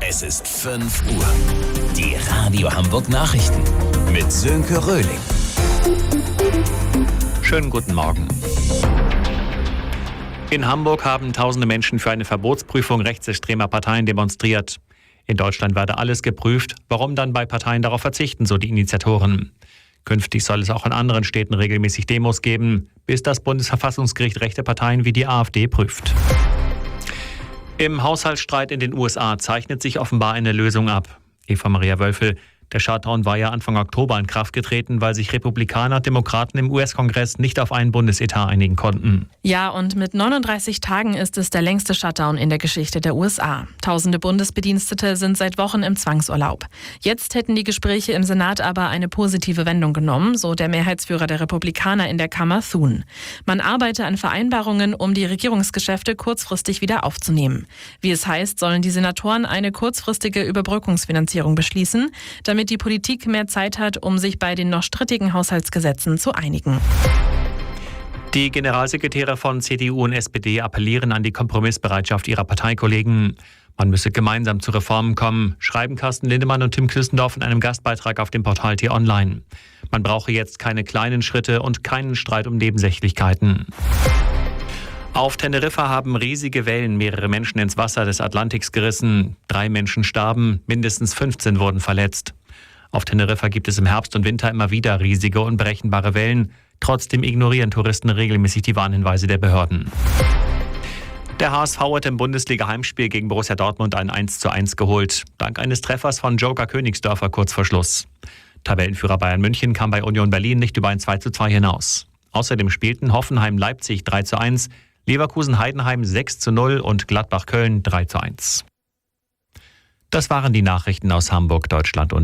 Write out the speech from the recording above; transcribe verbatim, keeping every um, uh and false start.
Es ist fünf Uhr. Die Radio Hamburg Nachrichten mit Sönke Röhling. Schönen guten Morgen. In Hamburg haben tausende Menschen für eine Verbotsprüfung rechtsextremer Parteien demonstriert. In Deutschland werde alles geprüft. Warum dann bei Parteien darauf verzichten, so die Initiatoren? Künftig soll es auch in anderen Städten regelmäßig Demos geben, bis das Bundesverfassungsgericht rechte Parteien wie die AfD prüft. Im Haushaltsstreit in den U S A zeichnet sich offenbar eine Lösung ab. Eva Maria Wölfel: Der Shutdown war ja Anfang Oktober in Kraft getreten, weil sich Republikaner und Demokraten im U S-Kongress nicht auf einen Bundesetat einigen konnten. Ja, und mit neununddreißig Tagen ist es der längste Shutdown in der Geschichte der U S A. Tausende Bundesbedienstete sind seit Wochen im Zwangsurlaub. Jetzt hätten die Gespräche im Senat aber eine positive Wendung genommen, so der Mehrheitsführer der Republikaner in der Kammer, Thune. Man arbeite an Vereinbarungen, um die Regierungsgeschäfte kurzfristig wieder aufzunehmen. Wie es heißt, sollen die Senatoren eine kurzfristige Überbrückungsfinanzierung beschließen, damit damit die Politik mehr Zeit hat, um sich bei den noch strittigen Haushaltsgesetzen zu einigen. Die Generalsekretäre von C D U und S P D appellieren an die Kompromissbereitschaft ihrer Parteikollegen. Man müsse gemeinsam zu Reformen kommen, schreiben Carsten Lindemann und Tim Küstendorf in einem Gastbeitrag auf dem Portal T-Online. Man brauche jetzt keine kleinen Schritte und keinen Streit um Nebensächlichkeiten. Auf Teneriffa haben riesige Wellen mehrere Menschen ins Wasser des Atlantiks gerissen. Drei Menschen starben, mindestens fünfzehn wurden verletzt. Auf Teneriffa gibt es im Herbst und Winter immer wieder riesige, unberechenbare Wellen. Trotzdem ignorieren Touristen regelmäßig die Warnhinweise der Behörden. Der H S V hat im Bundesliga-Heimspiel gegen Borussia Dortmund ein eins zu eins geholt. Dank eines Treffers von Joker Königsdörfer kurz vor Schluss. Tabellenführer Bayern München kam bei Union Berlin nicht über ein zwei zu zwei hinaus. Außerdem spielten Hoffenheim-Leipzig drei zu eins, Leverkusen-Heidenheim sechs zu null und Gladbach-Köln drei zu eins. Das waren die Nachrichten aus Hamburg, Deutschland und